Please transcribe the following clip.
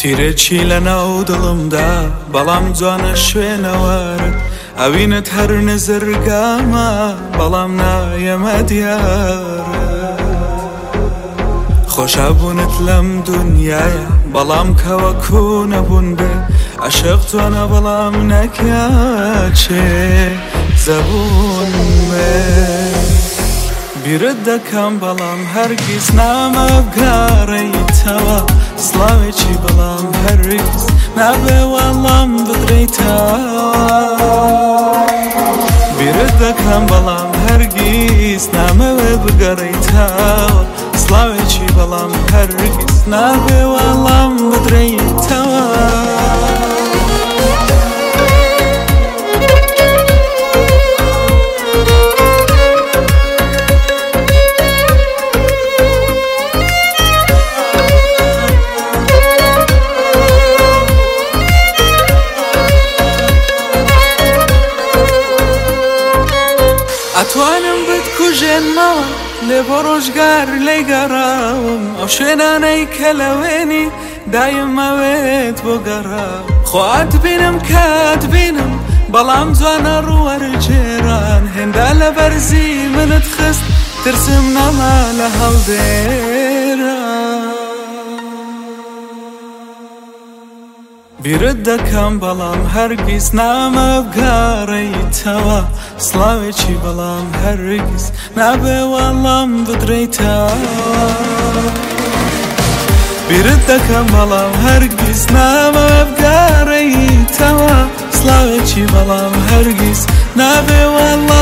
تیرێکی لەناو دڵمدا بەڵام جوانە شوێنەوارت ئەوینت هەر نزرگامە بەڵام نایەمە دیارە خۆشابوونت لەم دونیایە بەڵام کەوەکو نەبوون بێ عەشق جوانە بەڵام نەکاچێ زەبوون بێ بیرت دەکەم بەڵام هەرگیز نامە بگاڕێیتەوە سڵاوێکی بەڵام هەرگیز نابێ وەڵام بدرێیتەوە بیرت دەکەم بەڵام هەرگیز نامەوێ بگەڕێیتەوە سڵاوێکی بەڵام هەرگیز نابێ وەڵام بدرێیتەوە ئەتوانم بتکوژێنمەوە لێ بۆ ڕۆژگار لێی گەڕاوم ئەو شوێنانەی کە لەوێنی دایمەوێت بۆ گەڕاو خۆ ئەتبینم کاتبینم بەڵام جوانە ڕووەرجێران هێندا لە بەرزی منت خست ترسم نەما لە هەڵدێرە بیرت دەکەم بەڵام هەرگیز نامە بگاڕێیتەوە سڵاوێکی بەڵام هەرگیز نابێ وەڵام بدرێیتەوە بیرت دەکەم بەڵام هەرگیز نامە بگاڕێیتەوە سڵاوێکی بەڵام هەرگیز نابێ وەڵام